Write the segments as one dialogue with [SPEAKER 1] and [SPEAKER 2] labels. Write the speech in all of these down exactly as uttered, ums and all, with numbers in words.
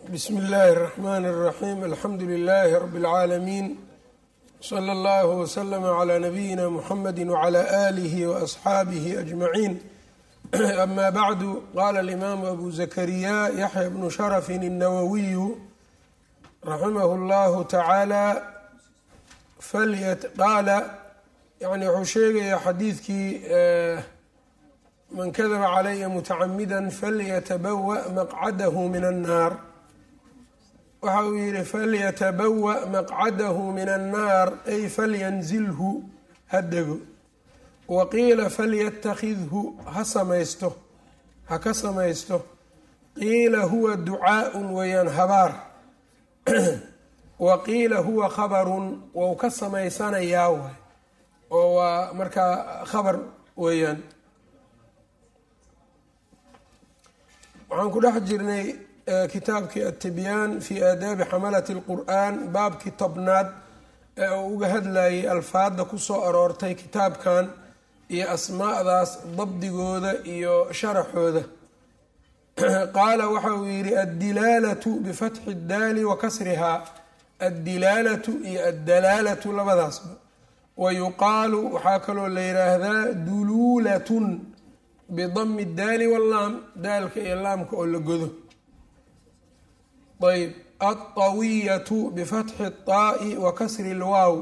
[SPEAKER 1] بسم الله الرحمن الرحيم الحمد لله رب العالمين صلى الله وسلم على نبينا محمد وعلى آله وأصحابه أجمعين أما بعد قال الإمام أبو زكريا يحيى بن شرف النووي رحمه الله تعالى فليت قال يعني وxuu xadiidkii man kadaba calaya mutacamida falyatabawa maqcadahu min annaar waxa uu yihi falyatabawa maqcadahu min annaar ay falyanzilhu ha dego waqiila falyatakidhu ha samaysto ha ka samaysto qiila huwa ducaaءun weyaan habaar waqiila huwa khabarun wou ka samaysanayaa waay oo waa markaa khabar weeyaan. waxaan ku dhex jirnay kitaabkii attibyaan fi aadaabi xamalati اlqur'an baabkii tobnaad ee uu uga hadlayay alfaada kusoo aroortay kitaabkan iyo asmaa'daas dabdigooda iyo sharaxooda. qaala waxa uu yihi addilaalatu bifatxi اdaali wa kasrihaa addilaalatu iyo addalaalatu labadaasba wayuqaalu waxaa kaloo la yidhaahdaa duluulatun bidami daali wallaam daalka iyo laamka oo la godo. ayb aلطawiyatu bifatxi الطaa'i wa kasri اlwaaw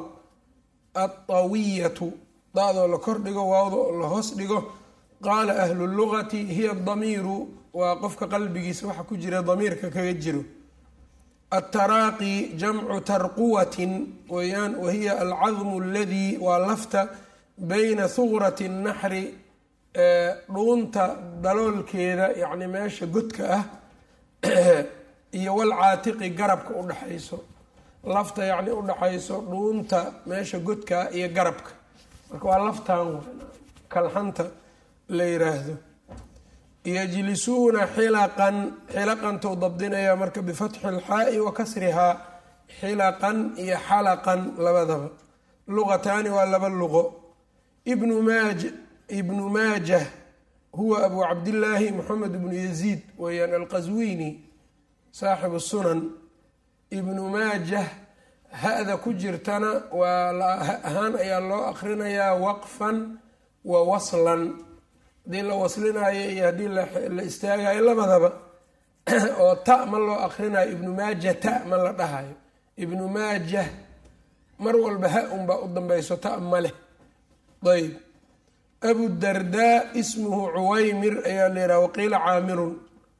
[SPEAKER 1] aلطawiyatu da-doo la kor dhigo waawda oo la hoos dhigo. qaala ahlu lugati hiya damiiru waa qofka qalbigiisa waxa ku jira damiirka kaga jiro. altaraaqi jamcu tarquwatin weyaan wahiya alcadmu aladii waa lafta bayna hugrati الnaxri dhuunta daloolkeeda yacni meesha godka ah iyo walcaatiqi garabka udhaxayso lafta yacni udhaxayso dhuunta meesha godka ah iyo garabka marka waa laftan kalxanta la yiraahdo. yajlisuuna xilaqan xilaqantou dabdinaya marka bifatxi اlxaa'i wa kasrihaa xilaqan iyo xalaqan labadaba luqataani waa laba luqo. ibnu maaj ibnu maajah huwa abu cabdillaahi moxamed bnu yaziid weyaan alqaswiini saaxibu sunan. ibnu maajah ha-da ku jirtana waa ahaan ayaa loo akrinayaa waqfan wa waslan haddii la waslinayo iyo haddii la istaagayo labadaba oo ta ma loo akrinayo ibnu maaja ta ma la dhahayo ibnu maajah mar walba ha unbaa u dambayso ta ma leh. ayb abudardaa ismuhu cuwaymir ayaa la yidhaha waqiila caamirun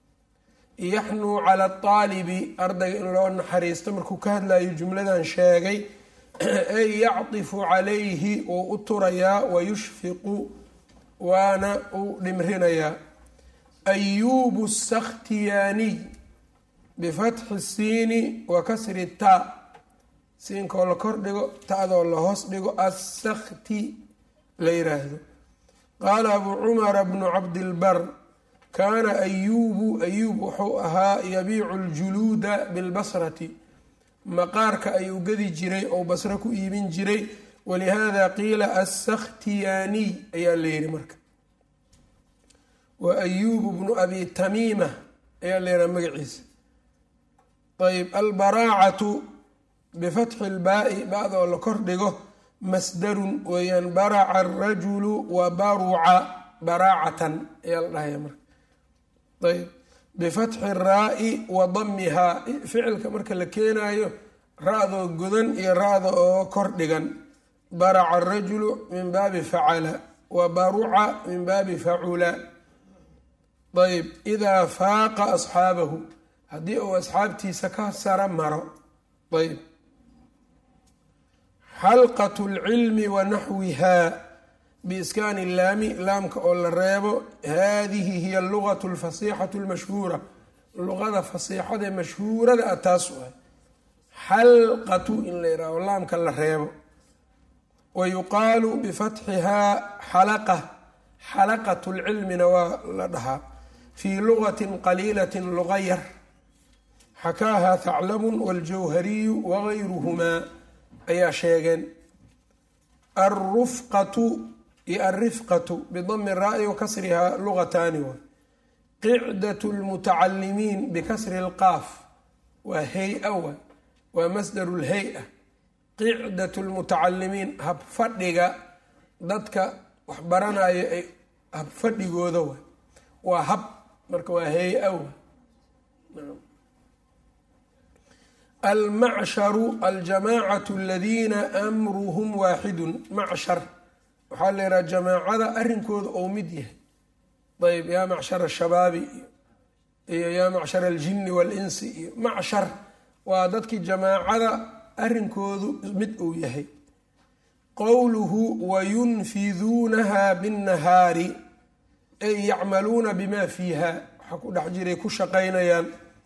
[SPEAKER 1] yaxnuu cala aalibi ardayga in loo naxariisto markuu ka hadlayo jumladan sheegay ay yactifu calayhi oo u turayaa wayushfiqu waana uu dhimrinayaa. ayuubu sakhtiyaaniy bifatxi siini wa kasri taa siinkoo la kor dhigo ta-doo la hoos dhigo assakhti la yiraahdo. qaala abu cumara bnu cabdilbar kaana ayuubu ayuub wuxuu ahaa yabiicu ljuluuda bilbasrati maqaarka ayuu gadi jiray oo basre ku iibin jiray walihada qiila assakhtiyaaniy ayaa la yihi marka. wa ayuubu bnu abi tamiima ayaa la yihaha magaciisa. ayb albaraacatu bifatxi ilbaa'i ba-doo la kor dhigo masdarun weeyaan baraca arajulu wa baruca baraacatan ayaa la dhahaya marka. ayb bifatxi raa-i wa damihaa ficilka marka la keenayo ra-doo godan iyo ra-da oo kor dhigan. baraca arajulu min baabi facala wa baruca min baabi facula. ayb idaa faaqa asxaabahu haddii uu asxaabtiisa ka sara maro. ayb xalqat اlcilmi wa naxwihaa biiskaani laami laamka oo la reebo haadihi hiya alugatu alfasiixatu lmashhuura luqada fasiixadae mashhuurada a taas u ah xalqatu in la yihaaho laamka la reebo. wayuqaalu bifatxihaa xalaqa xalaqat lcilmina waa la dhahaa fii lugatin qaliilatin luga yar xakaaha thaclamun waljawhariyu wagayruhumaa ayaa sheegeen. alrufqatu iyo alrifqatu bidami raa-i wa kasrihaa lugataani wa qicdat lmutacalimiin bikasri lqaaf waa hay-a wa waa masdaru lhay-a. qicdat lmutacalimiin habfadhiga dadka wax baranayo ay habfadhigooda wa waa hab marka waa hay-a wa. almacsharu aljamaacatu aladiina amruhum waaxidun. macshar waxaa la yidhaha jamaacada arrinkooda ou mid yahay. ayb yaa macshar ashabaabi iyo yaa macshar aljinni waalinsi iyo macshar waa dadkii jamaacada arrinkoodu mid uu yahay. qowluhu wayunfiduunaha binnahaari ay yacmaluuna bimaa fiiha waxaa ku dhex jiray ku shaqaynayaan.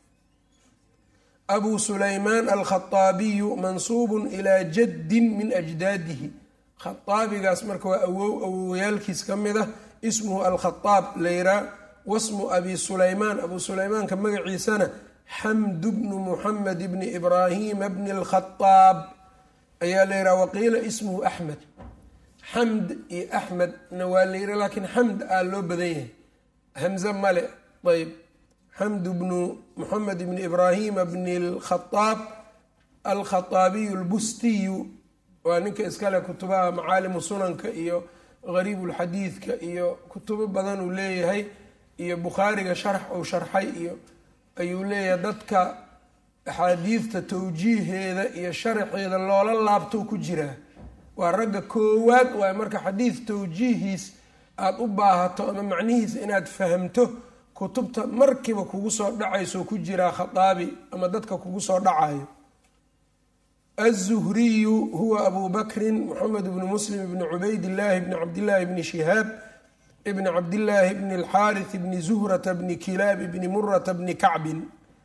[SPEAKER 1] abu sulaymaan alkhaaabiyu mansuubun ilaa jaddin min ajdaadihi. khaaabigaas marka waa awow awowayaalkiis ka mid ah. ismuhu alkhaaab layraa. wasmu abi sulaymaan abu sulaymaanka magaciisana xamdu bnu muxamed bni ibraahima bni alkhaaab ayaa layraa. waqiila ismuhu axmed. xamd iyo axmedna waa layra laakiin xamd aa loo badan yahay hamze male. ayb xamdu bnu muxamed bni ibraahima bni alkhaaab alkhaaabiyu albustiyu waa ninka iskale kutubaha macaalimu sunanka iyo gariibu lxadiidka iyo kutubo badan uu leeyahay iyo bukhaariga sharx uu sharxay iyo ayuu leeyahay. dadka axaadiidta tawjiiheeda iyo sharaxeeda loola laabtou ku jiraa. waa ragga koowaad waay marka xadiid tawjiihiis aada u baahato ama macnihiisa inaad fahamto kutubta markiiba kugu soo dhacayso ku jiraa khaaabi ama dadka kugu soo dhacayo. aلzuhriyu huwa abu bakrin moxamed bni muslim bni cubaydillaahi bni cabdillaahi bni shihaab bni cabdillaahi bni alxaarith bni zuhrata bni kilaab bni murata bni kacbin.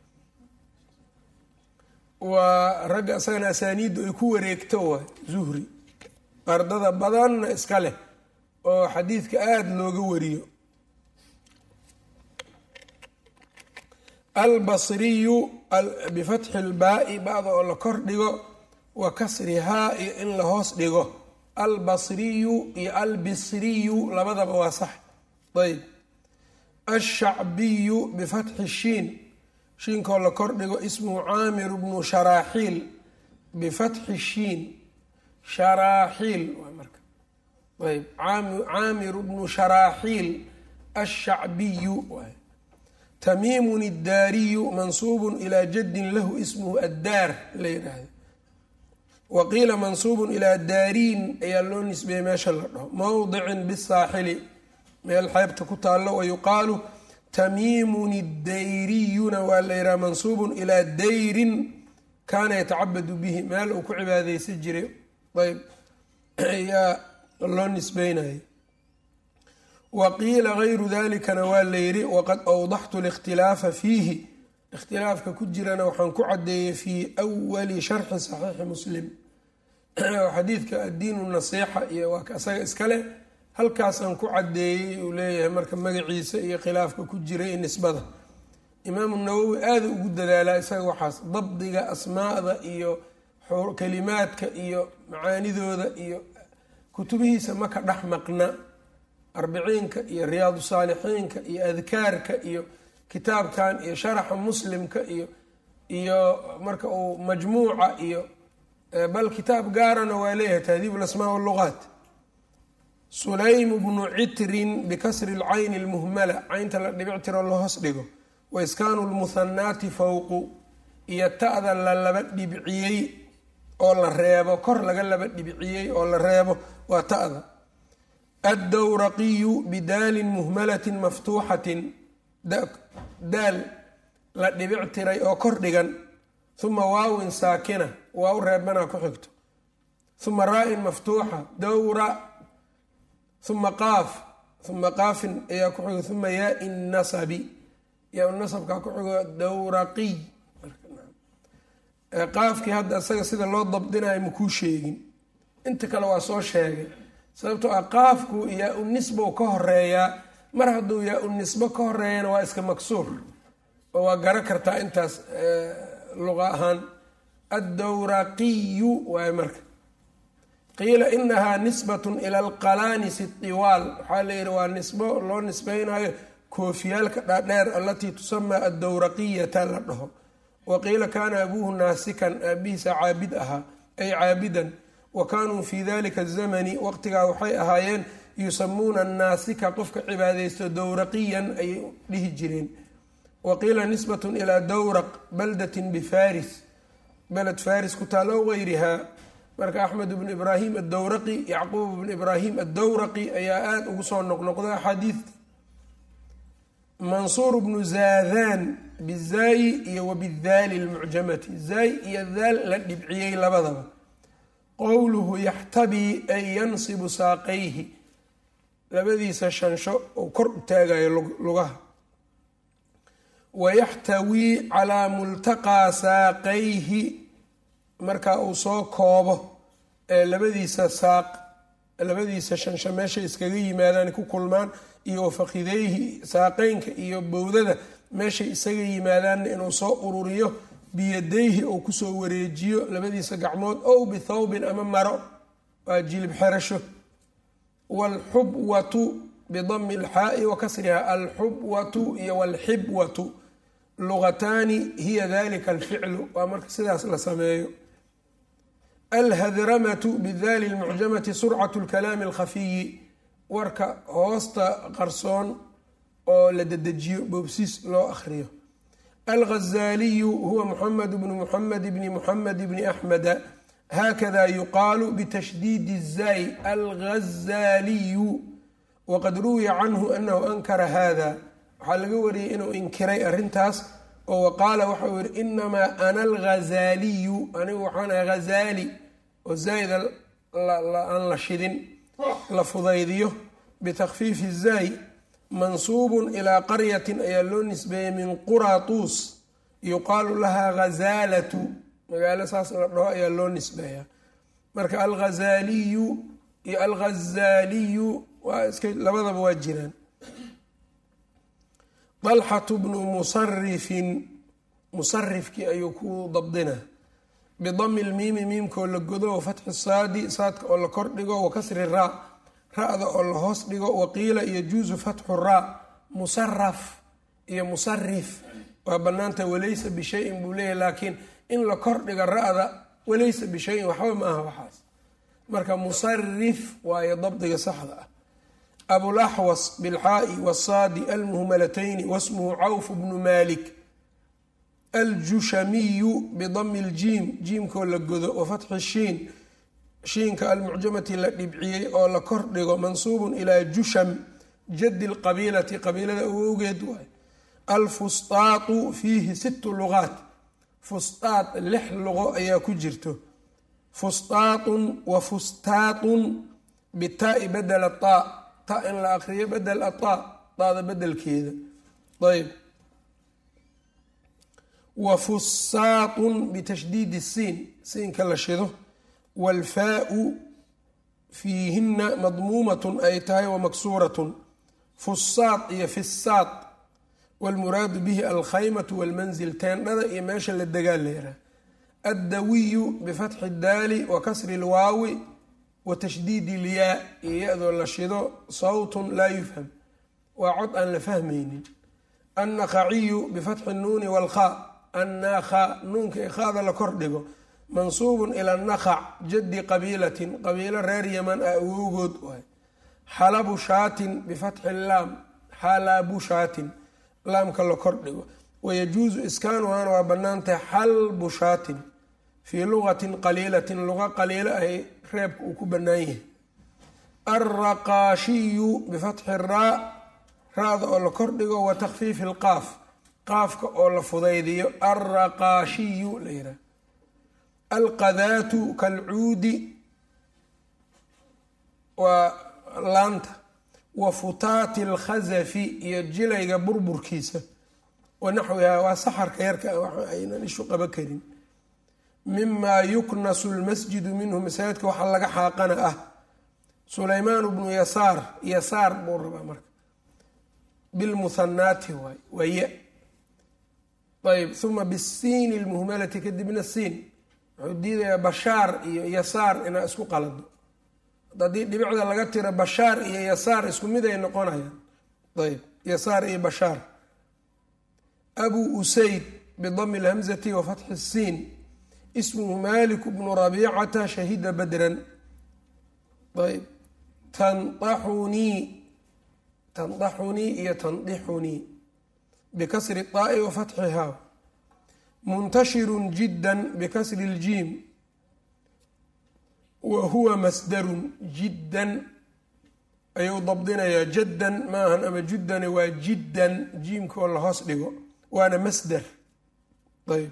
[SPEAKER 1] waa ragga isagana asaaniiddu ay ku wareegto waa zuhri ardada badanna iska leh oo xadiidka aada looga wariyo. albasriyu bifatxi lbaa-i bacda oo la kor dhigo wa kasrihaa iyo in la hoos dhigo. albasriyu iyo albisriyu labadaba waa sax. ayb alshacbiyu bifatxi shiin shiinkoo la kor dhigo ismuhu caamir bnu sharaaxiil bifatxi shiin sharaaxiil waa marka. ayb caamir bnu sharaaxiil alshacbiyu waay. tamiimun iddaariyu mansuubun ilaa jaddin lahu ismuhu addaar la yidhaahdo. waqiila mansuubun ilaa daariin ayaa loo nisbeeyey meesha la dhaho. mowdicin bisaaxili meel xeebta ku taallo. wayuqaalu tamiimun iddayriyuna waa la yidhaha mansuubun ilaa dayrin kaana yatacabadu bihi meel uu ku cibaadeysan jiray. ayb ayaa loo nisbeynayay. waqiila gayru dalikana waa la yidhi waqad awdaxtu likhtilaafa fiihi ikhtilaafka ku jirana waxaan ku caddeeyey fii wali sharxi saxiixi muslim. xadiidka addiinu nasiixa iyo waa isaga iskale halkaasaan ku caddeeyey uu leeyahay marka magaciisa iyo khilaafka ku jira iyo nisbada. imaamu nawowi aada ugu dadaalaa isaga waxaas dabdiga asmaada iyo kalimaadka iyo macaanidooda iyo kutubihiisa ma ka dhex maqna. arbiciinka iyo riyaadu saalixiinka iyo adkaarka iyo kitaabkan iyo sharaxa muslimka iyo iyo marka uu majmuuca iyo bal kitaab gaarana waa leeyahay tahdiib alasmaa wallugaat. sulaym bnu citrin bikasri lcayni almuhmala caynta la dhibic tiro la hoos dhigo. wa iskaanu lmuhanaati fowqu iyo ta'da la laba dhibciyey oo la reebo kor laga laba dhibciyey oo la reebo waa ta'da. addawraqiyu bidaalin muhmalatin maftuuxatin daal la dhibic tiray oo kor dhigan. uma waawin saakina waaw reebanaa ku xigto. uma raa-in maftuuxa dawra. uma qaaf uma qaafin ayaa ku xigo. uma yaa-in nasabi yaa nasabkaa ku xigo dawraqiy. qaafkii hadda isaga sida loo dabdinayo makuu sheegin inta kale waa soo sheegay sababtoo ah qaafku yaa u nisbo ka horeeyaa mar hadduu yaa u nisbo ka horeeyana waa iska maksuur oo waa garan kartaa intaas luqa ahaan. addawraqiyu waay marka. qiila inahaa nisbatun ila alqalaanisi tiwaal waxaa la yidhi waa nisbo loo nisbeynayo koofiyaalka dhaadheer allatii tusamaa addawraqiyata la dhaho waqiila kaana abuuhu naasikan aabihiisa caabid ahaa ay caabidan wa kaanuu fii dalika azamani waqtigaa waxay ahaayeen yusamuuna annaasika qofka cibaadaysto dowraqiyan ayay dhihi jireen. waqiila nisbatun ilaa dowraq baldatin bifaris beled faris ku taal o gayrihaa. marka axmed bnu ibraahim addowraqi yacquub bnu ibraahim addowraqi ayaa aada ugu soo noqnoqda axaadiidta. mansuur bnu zaadaan bizaayi iyo wabidaali lmucjamati zaay iyo daal la dhibciyey labadaba. qowluhu yaxtabii ay yansibu saaqayhi labadiisa shansho oo kor u taagayo lugaha. wayaxtawii calaa multaqaa saaqayhi marka uu soo koobo ee labadiisa saaq labadiisa shansho meeshay iskaga yimaadaan ku kulmaan iyo wafakideyhi saaqeynka iyo bowdada meeshay isaga yimaadaanna inuu soo ururiyo biyadayhi ou kusoo wareejiyo labadiisa gacmood ow bithawbin ama maro waa jilib xerasho. waalxubwatu bidami lxaa'i wa kasriha alxubwatu iyo walxibwatu lugataani hiya dalika alficlu waa marka sidaas la sameeyo. alhadramatu bidaali lmucjamati surcatu lkalaami alkhafiyi warka hoosta qarsoon oo la dedejiyo boobsiis loo akhriyo. alghazaaliyu huwa muxamed bnu muxamed bni muxamed bni axmeda haakada yuqaalu bitashdiidi zay alghazaaliyu waqad ruwiya canhu anahu ankara hada waxaa laga wariyey inuu inkiray arrintaas oo waqaala waxau yihi inamaa ana alghazaaliyu anigu waxaan ahay ghazaali oo zaayda aan la shidin la fudaydiyo bitakfiifi zaay mansuubun ilaa qaryatin ayaa loo nisbeeyey min qura tuus yuqaalu lahaa ghazaalatu magaalo saas la dhaho ayaa loo nisbeeyaa. marka alghazaaliyu iyo alghazaaliyu waa iska labadaba waa jiraan. dalxatu bnu musarifin musarifkii ayuu ku dabdina bidami lmiimi miimkoo la godo wa fatxi saadi saadka oo la kor dhigo wa kasri raa ra-da oo la hoos dhigo. waqiila yajuusu fatxu raa musaraf iyo musarif waa banaanta walaysa bishayin buu leeyahy laakiin in la kor dhigo ra-da walaysa bishayin waxba ma aha waxaas. marka musarif waayo dabdiga saxda ah. abulaxwas bilxaa'i wasaadi almuhmalatayni wasmuhu cawf bnu malik aljushamiyu bidami ljiim jiimkoo la godo wa fatxi shiin shiinka almucjamati la dhibciyey oo la kor dhigo mansuubun ilaa jusham jadi lqabiilati qabiilada awowgeed waay. alfustaatu fiihi sittu lugaat fustaad lix luqo ayaa ku jirto. fustaatun wa fustaatun bitaa-i badela taa ta in la akriyo bedel ataa daada bedelkeeda ayb. wa fusaatun bitashdiidi siin siinka la shido. waalfaau fiihina madmuumatun ay tahay wamaksuuratun. fusaad iyo fisaad waalmuraadu bihi alkhaymatu walmanzil teendhada iyo meesha la degaa leeraa. addawiyu bifatxi daali wa kasri lwaawi wa tashdiidi ilyaa iyo ya-doo la shido sawtun laa yufham waa cod aan la fahmaynin. annaqaciyu bifatxi nuuni waalkhaa annakha nuunka ikhaada la kor dhigo mansuubun ila naqac jaddi qabiilatin qabiilo reer yaman ah awowgood waay. xalabu shaatin bifatxi laam xalaabu shaatin laamka la kor dhigo. wayajuusu iskaanuhana waa banaantahay xalbu shaatin fii lugatin qaliilatin luqa qaliilo ahay reebka uu ku bannaan yahay. alraqaashiyu bifatxi raa ra-da oo la kor dhigo wa takfiifi lqaaf qaafka oo la fudaydiyo alraqaashiyu la yihaha. alqadaatu kalcuudi waa laanta. wa futaati alkhazafi iyo jilayga burburkiisa wanaxwihaa waa saxarka yarka waxa aynan ishu qaba karin. mimaa yuknasu lmasjidu minhu masaajidka waxaa laga xaaqana ah. sulaymaan bnu yasaar yasaar buu rabaa marka bilmuhanaati waay waaya ayb. uma bisiini lmuhmalati kadibna siin wuxuu diidayaa bashaar iyo yasaar inaa isku qalado. haddii dhibicda laga tiro bashaar iyo yasaar isku mid ay noqonayaan ayb yasaar iyo bashaar. abu usayd bidami اlhamzati wafatxi الsiin ismuhu malik bnu rabicata shahida badran. ayb tandaxunii tandaxunii iyo tandixunii bikasri الطaa'i wafatxihaa. muntashiru jidda bikasri اljiim wa huwa masdarun jiddan ayuu dabdinayaa jaddan maahan ama juddani waa jiddan jiimka oo la hoos dhigo waana masdar. ayb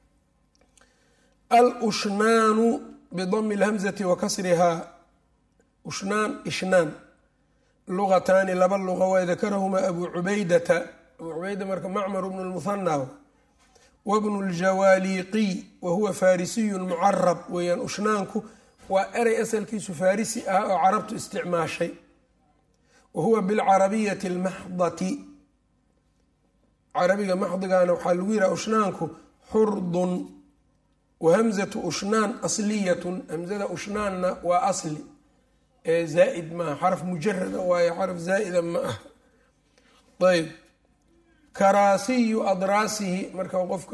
[SPEAKER 1] alushnaanu bidami اlhamzati wa kasrihaa ushnaan ishnaan lugataani laba luqa waa dakarahumaa abu cubaydata abu cubayda marka macmar bnu lmuhanaa wabnu ljawaaliiqiy wa huwa farisiyu mucarab weeyaan. ushnaanku waa erey asalkiisu farisi ah oo carabtu isticmaashay. wa huwa bilcarabiyati almaxdati carabiga maxdigana waxaa lagu yidhaha ushnaanku xurdun wa hamzatu ushnaan asliyatun hamzada ushnaanna waa asli ee zaa-id maaha xaraf mujarada waayo xaraf zaa-ida ma ah. ayb karaasiyu adraasihi marka qofka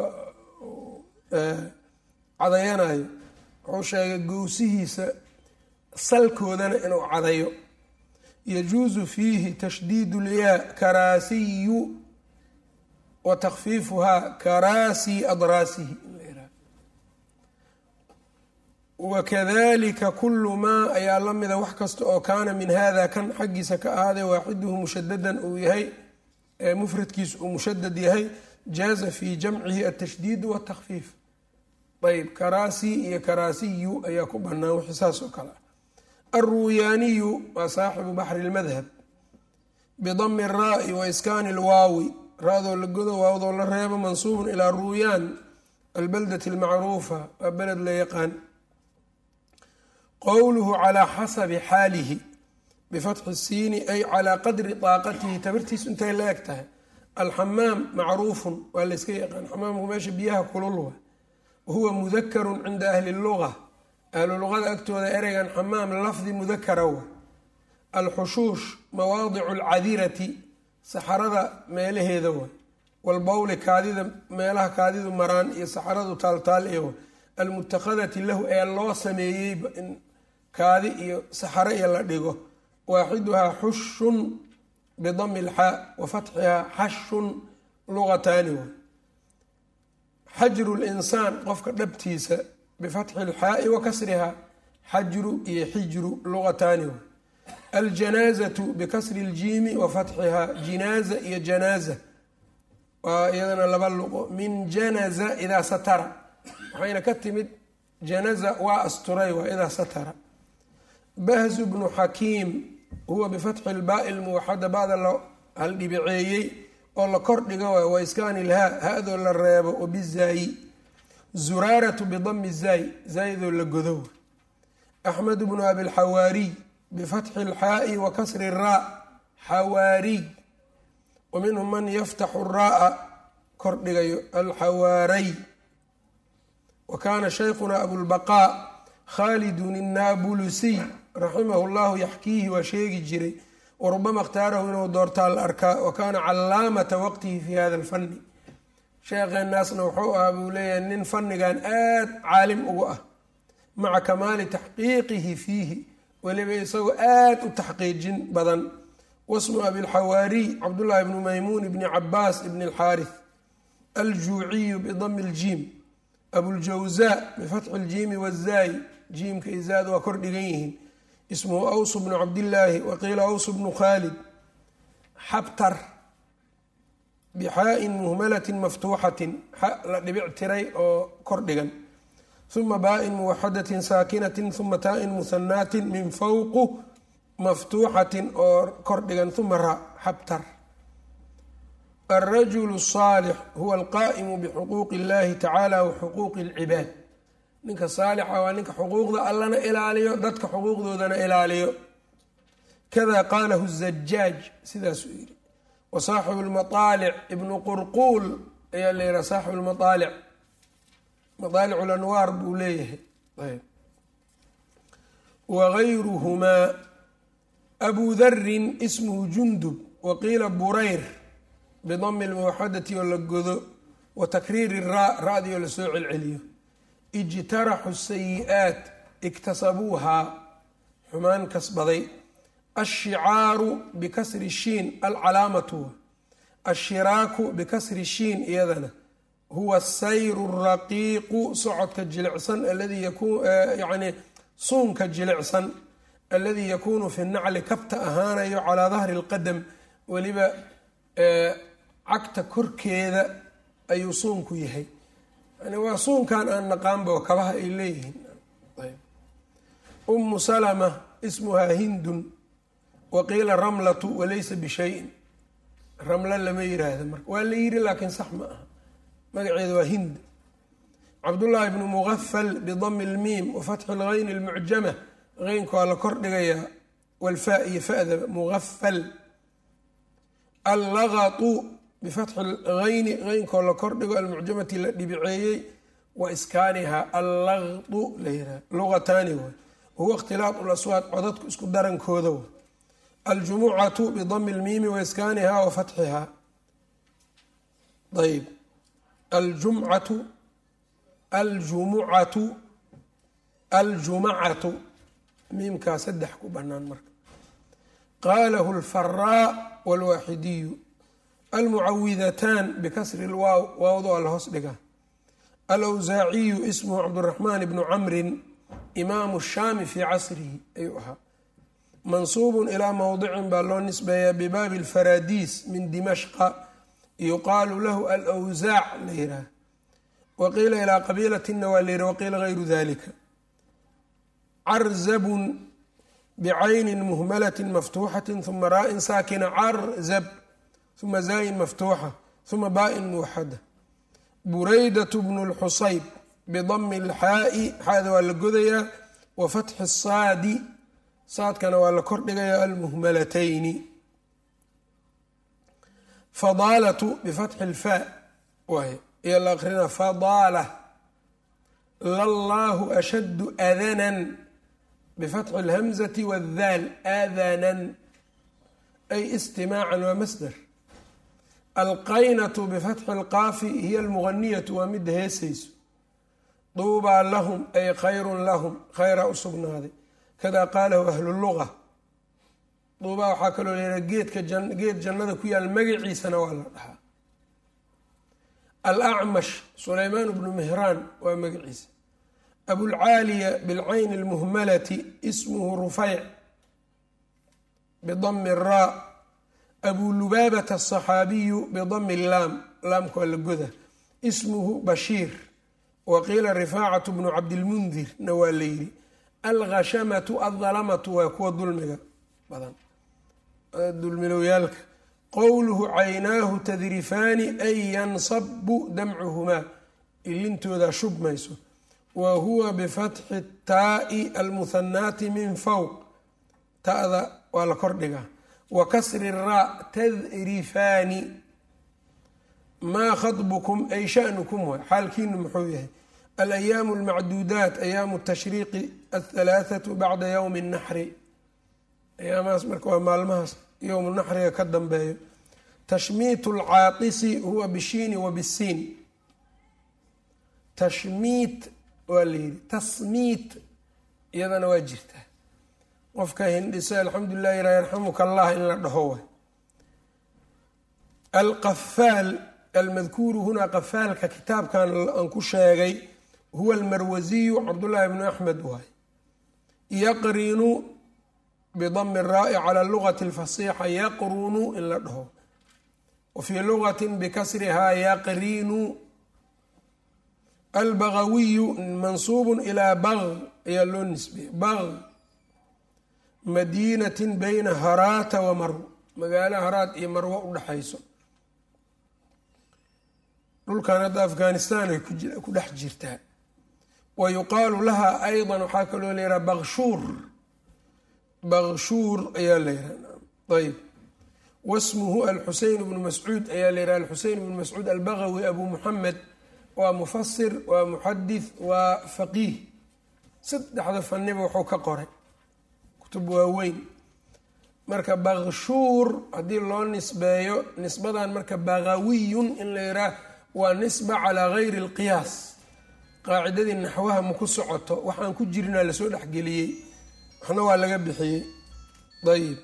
[SPEAKER 1] cadayanayo wuxuu sheegay gowsihiisa salkoodana inuu cadayo. yajuusu fiihi tashdiid lyaa karaasiyu wa takfiifuhaa karaasi adraasihi. wakadalika kulu maa ayaa la mida wax kasta oo kaana min hada kan xaggiisa ka ahaaday waaxiduhu mushadadan uu yahay mufradkiisu uu mushadad yahay jaaza fii jamcihi atashdiid watakfiif. ayb karaasi iyo karaasiyu ayaa ku banaan wixii saas oo kale ah. alruuyaaniyu waa saaxibu baxri lmadhab bidami الraa'i wa iskaani اlwaawi ra-doo la godo waawdoo la reebo mansuubun ilaa ruuyaan albaldati اlmacruufa waa beled la yaqaan. qowluhu calaa xasabi xaalihi bifatxi الsiini ay calaa qadri daaqatihi tabartiisu intay la eg tahay. alxamaam macruufun waa layska yaqaan xamaamku meesha biyaha kulul wa wahuwa mudakarun cinda ahli luga ahlu luqada agtooda ereygan xamaam lafdi mudakara wa. alxushuush mawaadicu alcadirati saxarada meelaheeda wa. walbowli kaadida meelaha kaadidu maraan iyo saxaradu taaltaal iyo almutakadati lahu ee loo sameeyeyba in kaadi iyo saxaro iyo la dhigo. waaxiduhaa xushun bidami lxaa wa fatxihaa xashun lugataani wa. xajru linsaan qofka dhabtiisa bifatxi lxaa'i wa kasrihaa xajru iyo xijru lugataani wa. aljanaazatu bikasri ljiimi wa fatxihaa jinaaza iyo janaaza waa iyadana laba luqo. min janaza idaa satara waxayna ka timid janaza waa asturay waa idaa satara. bahzu bnu xakiim huwa bifatxi lbaai lmuwaxada bacda la haldhibiceeyey oo la kor dhiga waay wa iskaani lhaa ha-doo la reebo o bizaayi. zuraaratu bidami zaay zaayidoo la godo. axmed bnu abilxawaariy bifatxi lxaa'i wa kasri raa xawaariy wa minhum man yaftaxu raa kor dhigayo alxawaaray. wa kaana shaykhuna abulbaqaa khaalidun innaabulusiy raximahu llahu yaxkiihi waa sheegi jiray warubama ikhtaarahu inuu doortaa la arkaa. wa kaana calaamata waqtihi fi hada alfanni sheekheenaasna wuxuu ahaa buu leeyahay nin fannigan aad caalim ugu ah maca kamaali taxqiiqihi fiihi weliba isagoo aad u taxqiijin badan. wasmu abilxawaariy cabdullaahi bnu maymuun ibni cabaas ibni alxaarith aljuuciyu bidami ljiim. abuljawzaa bifatxi ljiimi wazaay jiimka izaad waa kor dhigan yihiin. ismuhu awsu bnu cabdillaahi waqiila awsu bnu khaalid. xabtar bixaa-in muhmalatin maftuuxatin xa la dhibic tiray oo kor dhigan. uma baa-in muwaxadatin saakinatin uma taa-in muhanaatin min fawqu maftuuxatin oo kor dhigan uma ra xabtar. alrajulu الصaalix huwa alqaa'imu bixuquuqi اllahi tacaala wa xuquuqi اlcibaad. ninka saalixa waa ninka xuquuqda allana ilaaliyo dadka xuquuqdoodana ilaaliyo. kada qaalahu الzajaaj sidaasuu yidhi. wa saaxibu lmaaalic ibnu qurquul ayaa la yihaha saaxibu lmaaalic maaalic lanwaar buu leeyahay. wagayruhumaa abu darin ismuhu jundub waqiila burayr bidami lmuwaxadati oo la godo wa takriiri raa ra-dioo lasoo celceliyo. ijtaraxu sayi-aat iktasabuuhaa xumaan kasbaday. ashicaaru bikasri shiin alcalaamatu ashiraaku bikasri shiin iyadana huwa sayru raqiiqu socodka jilicsan aladii yakun yani suunka jilicsan aladii yakuunu fi nacli kabta ahaanayo calaa dahri lqadam weliba cagta korkeeda ayuu suunku yahay yani waa suunkan aan naqaanba kabaha ay leeyihiin. umu salama ismuhaa hindun waqiila ramlatu walaysa bishayin. ramla lama yiraahda marka waa la yiri laakiin sax ma aha, magaceeda waa hind. cabdullaahi bnu mugafal bidami lmiim wafatxi lgayni lmucjama, geynka waa la kor dhigayaa walfaa iyo fada mugafal. allagatu bifatxi lgayni, geynkoo la kor dhigo almucjamati la dhibiceeyey wa iskaaniha allagtu la yiraha lugataani waay huwa ikhtilaaq laswaad codadku isku darankooda wa. aljumucatu bidami lmiimi waiskaaniha wa fatxiha. ayb aljumcatu aljumucatu aljumacatu miimkaa saddex ku banaan marka. qaalahu lfaraa walwaaxidiyu. almucawidataan bikasri lwaaw, waawdo ala hoos dhiga. alawsaaciyu ismuhu cabduraxmaan bnu camrin imaamu shaami fii casrihi ayuu ahaa. mansuubun ilaa mowdicin baa loo nisbeeyaa bibaabi alfaradiis min dimashqa yuqaalu lahu alwsaac la yiraah. waqiila ilaa qabiilatina waa la yirah waqiila gayru dalika. carzabun bicaynin muhmalatin maftuuxatin huma raa-in saakina carzab huma zaayin maftuuxa huma baa-in muwaxada. buraydatu bnu lxusayb bidami lxaa'i, xaada waa la godayaa wa fatxi saadi, saadkana waa la kor dhigayaa almuhmalatayni. fadaalatu bifatxi lfaa waay iyo la aqrina fadaala. lallaahu ashaddu adanan bifatxi lhamzati wadaal adanan ay istimaacan waa masdar. alqaynatu bifatxi lqaafi hiya almuganiyatu waa midda heesayso. duubaa lahum ay khayrun lahum, khayraa u sugnaaday. kada qaalahu ahlu luga. duubaa waxaa kaloo leeyaha geedka geed jannada ku yaal magaciisana waa la dhahaa. alacmash sulaymaan bnu mihraan waa magaciisa. abulcaaliya bilcayn lmuhmalati ismuhu rufayc bidami raa. abulubaabata asaxaabiyu bidami laam, laamka waa la goda ismuhu bashiir. waqiila rifaacatu bnu cabdilmundir na waa la yidhi. alghashamatu aldalamatu waa kuwa dulmiga badan dulmilowyaalka. qowluhu caynaahu tadrifaani ay yansabu damcuhumaa, ilintooda shubmayso. wa huwa bifatxi taa'i almuhanaati min fowq, ta'da waa la kordhigaa. wa kasri raa tadrifaani. maa khadbukum ay sha'nukum waay, xaalkiinu muxuu yahay. alayaamu almacduudaat ayaamu tashriiqi athalaathatu bacda yowmi naxri, ayaamahaas marka waa maalmahaas yowmu naxriga ka dambeeyo. tashmiitu alcaaqisi huwa bishiini wa bisiin. tashmiit waa la yidhi, tasmiit iyadana waa jirtaa. qofka hindhisa alxamdulilah ila yarxamuka allah in la dhaho way. alqafaal almadkuuru hunaa qafaalka kitaabkan aan ku sheegay huwa almarwasiyu cabdullaahi bnu axmed waay. yaqrinu bidami raa-i cala lugati alfasiixa yaqrunu in la dhaho. wa fii lugatin bikasrihaa yaqrinu. albagawiyu mansuubun ilaa bag ayaa loo nisbeeyey. bag madiinatin bayna haraata wa marw, magaalo haraad iyo marwo u dhexayso. dhulkan hadda afghanistan ay ku dhex jirtaa. wa yuqaalu laha ayضa waxaa kaloo la yidhaha bakshuur, bakshuur ayaa la yidhaha. ayb wasmuhu alxuseyn bnu mascuud ayaa la yidhaha. alxuseyn bnu mascuud albagawi abu muxamed waa mufasir, waa muxadith, waa faqiih. saddexda faniba wuxuu ka qoray kutub waaweyn. marka bakshuur haddii loo nisbeeyo nisbadan marka bagawiyun in la yidhaah waa nisba calaa gayri اlqiyaas qaacidadii naxwaha ma ku socoto waxaan ku jirnaa lasoo dhexgeliyey waxna waa laga bixiyey. ayb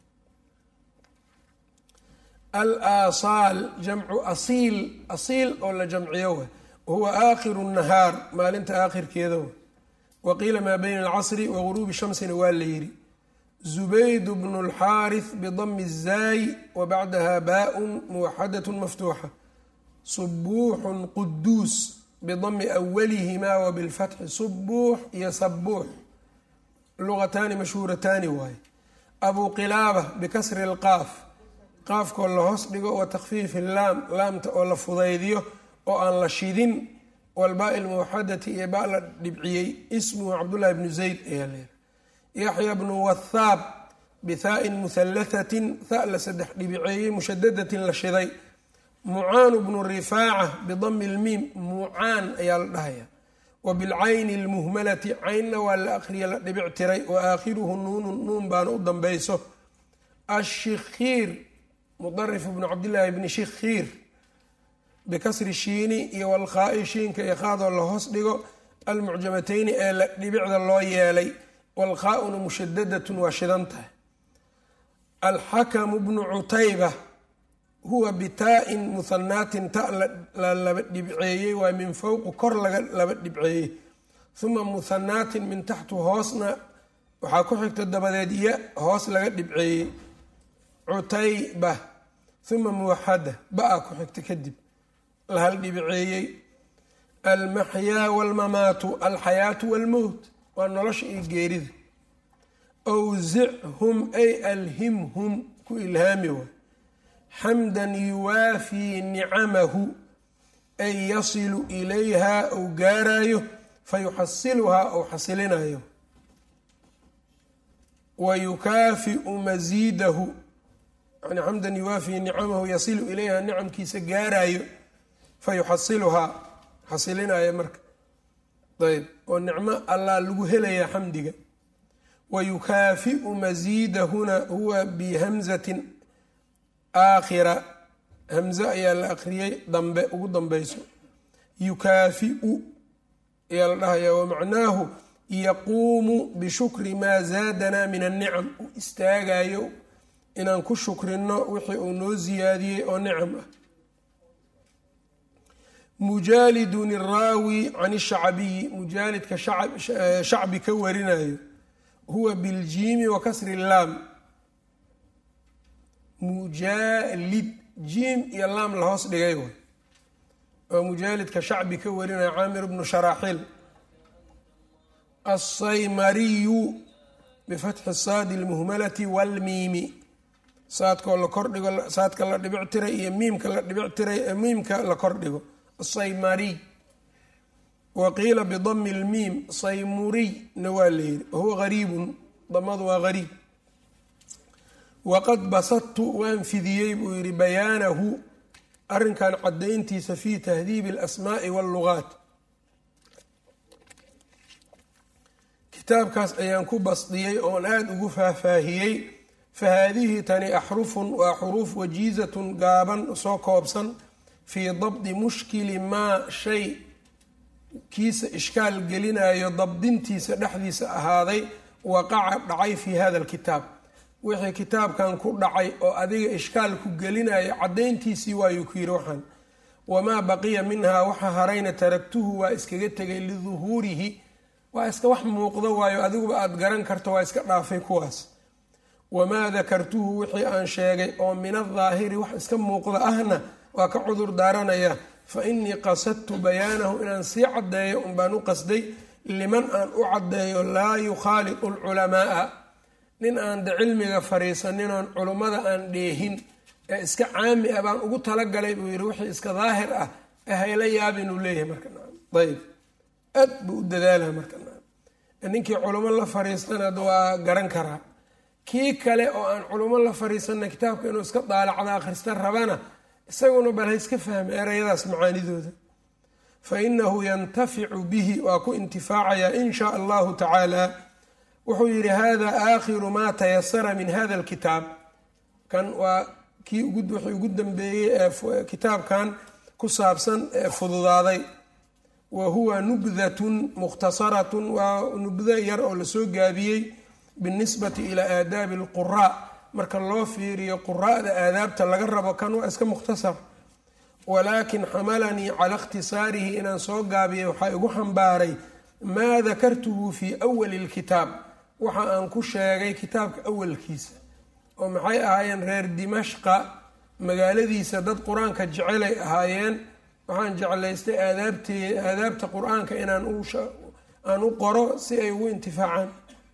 [SPEAKER 1] al-aasaal jamcu asiil asiil oo la jamciyo wa wahuwa aakhiru الnahaar maalinta aakhirkeeda wa waqiila maa bayna alcasri wa guruubi shamsina waa la yidhi. zubayd bnu اlxaariث bidami الzaay wa bacdaha baaءun muwaxadaة maftuuxa. subuuxun quduus bidami awalihimaa wa bilfatxi subuux iyo sabuux lugataani mashhuurataani waaye. abu qilaaba bikasri اlqaaf qaafkoo la hoos dhigo wa takfiifi laam laamta oo la fudaydiyo oo aan la shidin walbaa lmuwaxadati iyo ba la dhibciyey ismuhu cabdullahi bnu zayd ayaa leedahay. yaxya bnu wathaab bithaa'in muhallahatin tha la saddex dhibiceeyey mushadadatin la shiday. mucaanu bnu rifaaca bidami lmiim mucaan ayaa la dhahaya wa bilcayni اlmuhmalati caynna waa la aqriya la dhibic tiray wa aakhiruhu nuunun nuun baana u danbayso. ashikhiir mudarif bnu cabdillaahi bni shikhiir bikasri shiini iyo walkhaa-i shiinka iyo khaadoo la hoos dhigo almucjamateyni ee la dhibicda loo yeelay walkhaa-una mushadadatun waa shidan tahay. alxakamu bnu cutayba huwa bitaa-in muhanaatin ta la laba dhibceeyey waa min fowqi kor laga laba dhibceeyey uma muhanaatin min taxtu hoosna waxaa ku xigta dabadeed ya hoos laga dhibceeyey cutayba uma muwaxada ba-a ku xigta kadib lahal dhibceeyey. almaxyaa walmamaatu alxayaatu walmowt waa nolosha iyo geerida. awsichum ay alhimhum ku ilhaami waay. xamdan yuwaafii nicamahu ay yasilu ilayha ou gaarayo fayuxasiluhaa ou xasilinayo. wa yukaafiu masiidahu yani xamdan yuwaafii nicamahu yasilu ilayha nicamkiisa gaarayo fayuxasiluhaa xasilinayo marka ayb oo nicmo allah lagu helayaa xamdiga. wa yukaafiu masiidahuna huwa bihamzatin aakhira hamze ayaa la aqriyey dambe ugu dambeyso yukaafiu ayaa la dhahayaa wamacnaahu yaquumu bishukri maa zaadanaa min annicam u istaagayo inaan ku shukrino wixii uu noo siyaadiyey oo nicam ah. mujaalidun iraawi can ishacbiyi mujaalidka shacbi ka warinayo huwa biljiimi wa kasri laam. mujaalid jiim iyo laam la hoos dhigay way oo mujaalidka shacbi ka warinaya caamir bnu sharaaxil. alsaymariyu bifatxi saadi lmuhmalati walmiimi saadkoo la kordhigo saadka la dhibic tiray iyo miimka la dhibic tiray ee miimka la kordhigo asaymariy. wa qiila bidami lmiim saymuriy na waa layidhi wahuwa gariibun damadu waa gariib. waqad basadtu waan fidiyey buu yidhi bayaanahu arrinkan caddayntiisa fii tahdiibi alasmaa'i wallugaat kitaabkaas ayaan ku basdiyey oon aada ugu faahfaahiyey. fa haadihi tani axrufun waa xuruuf wajiizatun gaaban soo koobsan fii dabdi mushkili maa shay kiisa ishkaal gelinayo dabdintiisa dhexdiisa ahaaday waqaca dhacay fii hada alkitaab wixii kitaabkan ku dhacay oo adiga ishkaal ku gelinayo caddayntiisii waayuu ku yidhi waxaan. wamaa baqiya minhaa waxa harayna taragtuhu waa iskaga tegay liduhuurihi waa iska wax muuqdo waayo adiguba aada garan karto waa iska dhaafay kuwaas. wamaa dakartuhu wixii aan sheegay oo min adaahiri wax iska muuqda ahna waa ka cudur daaranaya. fa innii qasadtu bayaanahu inaan sii caddeeyo unbaan u qasday liman aan u caddeeyo laa yukhaaliqu alculamaaa nin aan de cilmiga fariisanin oon culummada aan dheehin ee iska caami ah baan ugu talagalay buu yidhi wixii iska daahir ah ee hayla yaabin uu leeyahay marka ayb aad buu u dadaalaha marka ninkii culummo la fariistana waa garan karaa. kii kale oo aan culummo la fariisana kitaabka inuu iska daalacda akhrista rabana isaguna bal ha iska fahma erayadaas macaanidooda. fa inahu yantaficu bihi waa ku intifaacayaa in shaa allahu tacaala. wuxuu yidhi hada aakhiru maa tayasara min hada alkitaab kan waa kii wixii ugu dambeeyey ee kitaabkan ku saabsan ee fududaaday. wa huwa nubdatun mukhtasaratun waa nubda yar oo lasoo gaabiyey binisbati ilaa aadaabi alquraa marka loo fiiriyo quraa'da aadaabta laga rabo kan waa iska mukhtasar. walaakin xamalanii cala ikhtisaarihi inaan soo gaabiyay waxaa igu xambaaray maa dakartuhu fii awali lkitaab waxa aan ku sheegay kitaabka awalkiisa oo maxay ahaayeen reer dimashqa magaaladiisa dad qur-aanka jecelay ahaayeen. waxaan jeclaystay aadaabtee aadaabta qur-aanka inaan aan u qoro si ay ugu intifaacaan.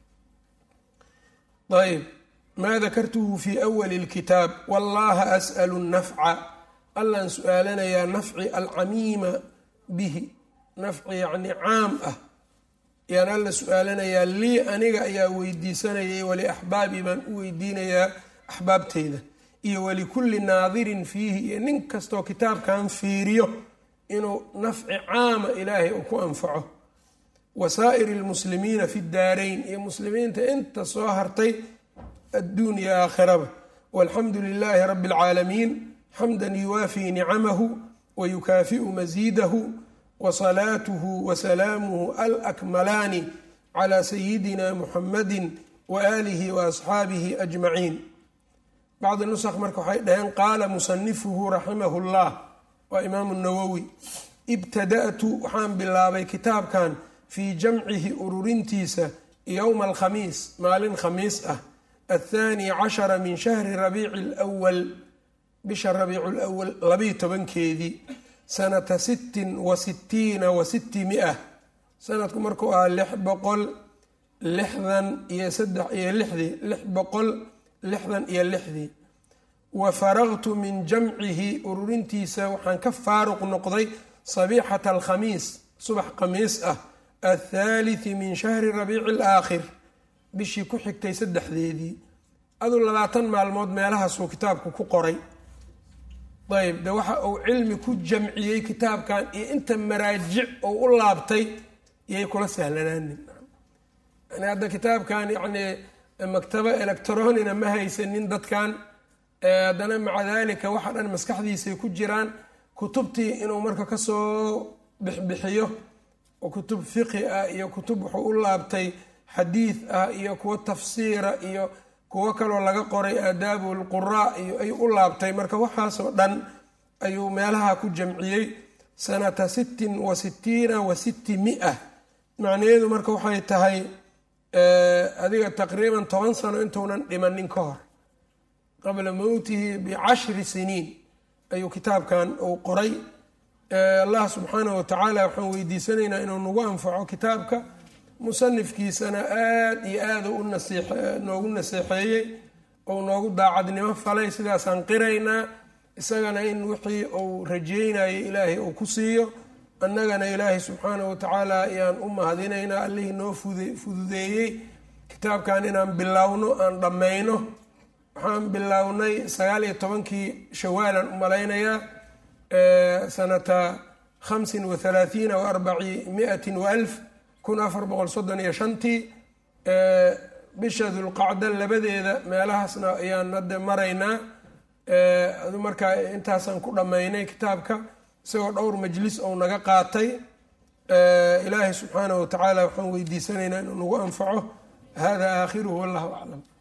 [SPEAKER 1] ayb maa dakartuhu fii awali lkitaab wallaha as'alu nafca allaan su-aalanayaa nafci alcamiima bihi nafci yacni caam ah yaan alla su-aalanayaa lii aniga ayaa weydiisanayay wali axbaabii baan u weydiinayaa axbaabteyda iyo walikulli naadirin fiihi iyo nin kastoo kitaabkan fiiriyo inuu nafci caama ilaahay uu ku anfaco. wasaa'iri lmuslimiina fi daarayn iyo muslimiinta inta soo hartay adduun iyo aakhiraba. walxamdu lilaahi rabbi alcaalamiin xamdan yuwaafii nicamahu wayukaafi'u masiidahu wasalaatuhu wasalaamuhu alakmalaani calaa sayidina muxamadin waaalihi waasxaabihi ajmaciin. bacdi nusakh marka waxay dhaheen qaala musanifuhu raximahu llah waa imaamu nawowi ibtada'tu waxaan bilaabay kitaabkan fii jamcihi ururintiisa yowma alkhamiis maalin khamiis ah athaani cashara min shahri rabiici lwal bisha rabiicu lwal labiyo tobankeedii sanata sittin wa sittiina wa sitti mia sanadku markuu ahaa lix boqol lixdan iyo saddex iyo lixdii lix boqol lixdan iyo lixdii. wa faragtu min jamcihi ururintiisa waxaan ka faaruq noqday sabiixata alkhamiis subax khamiis ah athaalithi min shahri rabiici alaakhir bishii ku xigtay saddexdeedii aduu labaatan maalmood meelahaasuu kitaabku ku qoray. ayb de waxa uu cilmi ku jamciyey kitaabkan iyo inta maraajic oo u laabtay iyay kula sahlanaanin. yani hadda kitaabkan yani maktabo electronina ma haysanin dadkan haddana maca dalika waxa dhan maskaxdiisay ku jiraan. kutubtii inuu marka kasoo bixbixiyo oo kutub fiqhi ah iyo kutub wuxuu u laabtay xadiid ah iyo kuwo tafsiira iyo kuwo kaloo laga qoray aadaabu lquraa iyo ayuu u laabtay. marka waxaasoo dhan ayuu meelaha ku jamciyey sanata sittin wa sittiina wa sitti mia macnaheedu marka waxay tahay adiga taqriiban toban sano intuunan dhimanin ka hor qabla mowtihi bicashri siniin ayuu kitaabkan uu qoray. allah subxaanahu watacaala waxaan weydiisanaynaa inuu nagu anfaco kitaabka musanifkiisana aada iyo aada u nasiix noogu naseexeeyey ou noogu daacadnimo falay sidaasaan qiraynaa. isagana in wixii uu rajeynayay ilaahay uu ku siiyo annagana ilaahay subxaanahu watacaala ayaan u mahadinaynaa allihii noo fududeeyey kitaabkan inaan bilowno aan dhammayno. waxaan bilownay sagaal iyo tobankii shawaalan u malaynayaa sanata khamsin wa halaathiina wa arbaci miatin wa alf kun afar boqol soddon iyo shantii bisha dulqacda labadeeda meelahaasna ayaan hadda maraynaa. adu markaa intaasaan ku dhammaynay kitaabka isagoo dhowr majlis ou naga qaatay. ilaahay subxaanahu watacaala waxaan weydiisanaynaa inuu nagu anfaco. hada aakhiruhu wallahu aclam.